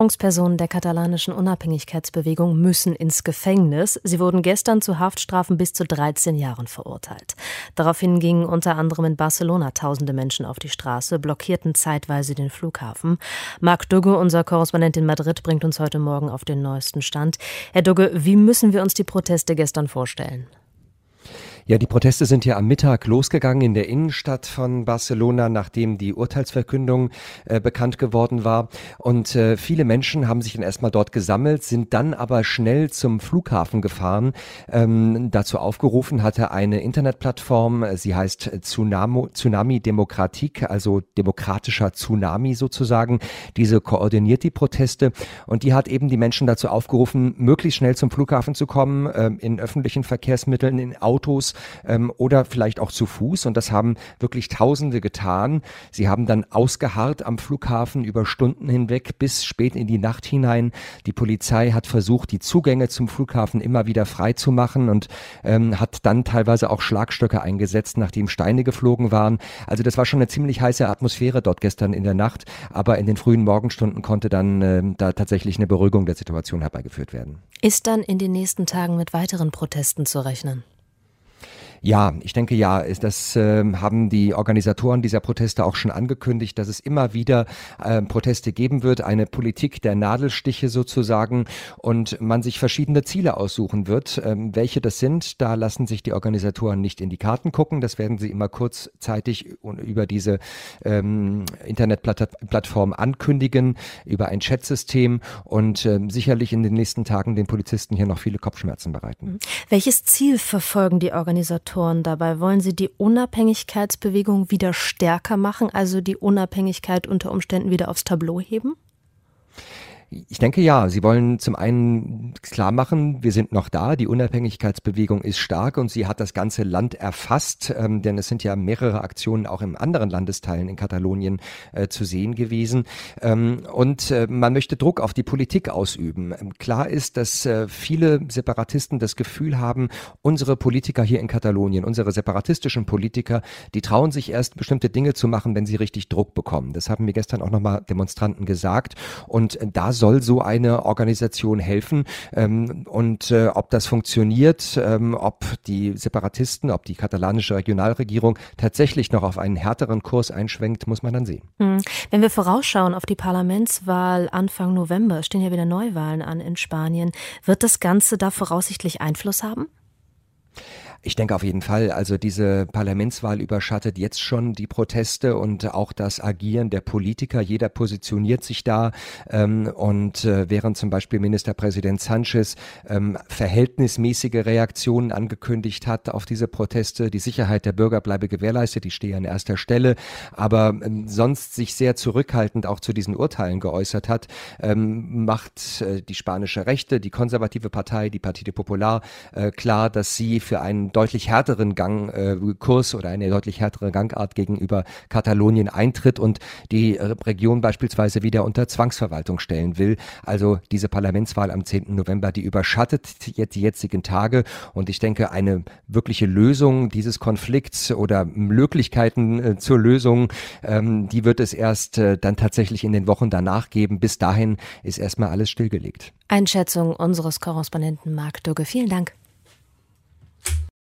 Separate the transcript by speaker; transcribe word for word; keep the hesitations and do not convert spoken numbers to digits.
Speaker 1: Führungspersonen der katalanischen Unabhängigkeitsbewegung müssen ins Gefängnis. Sie wurden gestern zu Haftstrafen bis zu dreizehn Jahren verurteilt. Daraufhin gingen unter anderem in Barcelona tausende Menschen auf die Straße, blockierten zeitweise den Flughafen. Marc Dugge, unser Korrespondent in Madrid, bringt uns heute Morgen auf den neuesten Stand. Herr Dugge, wie müssen wir uns die Proteste gestern vorstellen?
Speaker 2: Ja, die Proteste sind ja am Mittag losgegangen in der Innenstadt von Barcelona, nachdem die Urteilsverkündung äh, bekannt geworden war. Und äh, viele Menschen haben sich dann erstmal dort gesammelt, sind dann aber schnell zum Flughafen gefahren. Ähm, dazu aufgerufen hatte eine Internetplattform, sie heißt Tsunami, Tsunami Demokratik, also demokratischer Tsunami sozusagen. Diese koordiniert die Proteste und die hat eben die Menschen dazu aufgerufen, möglichst schnell zum Flughafen zu kommen, äh, in öffentlichen Verkehrsmitteln, in Autos, Ähm, oder vielleicht auch zu Fuß, und das haben wirklich Tausende getan. Sie haben dann ausgeharrt am Flughafen über Stunden hinweg bis spät in die Nacht hinein. Die Polizei hat versucht, die Zugänge zum Flughafen immer wieder frei zu machen und ähm, hat dann teilweise auch Schlagstöcke eingesetzt, nachdem Steine geflogen waren. Also das war schon eine ziemlich heiße Atmosphäre dort gestern in der Nacht, aber in den frühen Morgenstunden konnte dann äh, da tatsächlich eine Beruhigung der Situation herbeigeführt werden.
Speaker 1: Ist dann in den nächsten Tagen mit weiteren Protesten zu rechnen?
Speaker 2: Ja, ich denke ja, ist das äh, haben die Organisatoren dieser Proteste auch schon angekündigt, dass es immer wieder äh, Proteste geben wird, eine Politik der Nadelstiche sozusagen, und man sich verschiedene Ziele aussuchen wird. Ähm, welche das sind, da lassen sich die Organisatoren nicht in die Karten gucken. Das werden sie immer kurzzeitig über diese ähm, Internetplattform ankündigen, über ein Chatsystem, und äh, sicherlich in den nächsten Tagen den Polizisten hier noch viele Kopfschmerzen bereiten.
Speaker 1: Welches Ziel verfolgen die Organisatoren dabei? Wollen sie die Unabhängigkeitsbewegung wieder stärker machen, also die Unabhängigkeit unter Umständen wieder aufs Tableau heben?
Speaker 2: Ich denke ja, sie wollen zum einen klar machen, wir sind noch da, die Unabhängigkeitsbewegung ist stark und sie hat das ganze Land erfasst, ähm, denn es sind ja mehrere Aktionen auch in anderen Landesteilen in Katalonien äh, zu sehen gewesen. Ähm, und äh, man möchte Druck auf die Politik ausüben. Ähm, klar ist, dass äh, viele Separatisten das Gefühl haben, unsere Politiker hier in Katalonien, unsere separatistischen Politiker, die trauen sich erst bestimmte Dinge zu machen, wenn sie richtig Druck bekommen. Das haben mir gestern auch nochmal Demonstranten gesagt, und äh, da soll so eine Organisation helfen, ähm, und äh, ob das funktioniert, ähm, ob die Separatisten, ob die katalanische Regionalregierung tatsächlich noch auf einen härteren Kurs einschwenkt, muss man dann sehen.
Speaker 1: Hm. Wenn wir vorausschauen auf die Parlamentswahl Anfang November, stehen ja wieder Neuwahlen an in Spanien, wird das Ganze da voraussichtlich Einfluss haben?
Speaker 2: Ich denke auf jeden Fall, also diese Parlamentswahl überschattet jetzt schon die Proteste und auch das Agieren der Politiker. Jeder positioniert sich da, ähm, und äh, während zum Beispiel Ministerpräsident Sánchez ähm, verhältnismäßige Reaktionen angekündigt hat auf diese Proteste, die Sicherheit der Bürger bleibe gewährleistet, die stehe an erster Stelle, aber ähm, sonst sich sehr zurückhaltend auch zu diesen Urteilen geäußert hat, ähm, macht äh, die spanische Rechte, die konservative Partei, die Partido Popular, äh, klar, dass sie für einen deutlich härteren Gangkurs äh, oder eine deutlich härtere Gangart gegenüber Katalonien eintritt und die äh, Region beispielsweise wieder unter Zwangsverwaltung stellen will. Also diese Parlamentswahl am zehnten November, die überschattet jetzt die jetzigen Tage, und ich denke, eine wirkliche Lösung dieses Konflikts oder Möglichkeiten äh, zur Lösung, ähm, die wird es erst äh, dann tatsächlich in den Wochen danach geben. Bis dahin ist erstmal alles stillgelegt.
Speaker 1: Einschätzung unseres Korrespondenten Marc Dugge. Vielen Dank.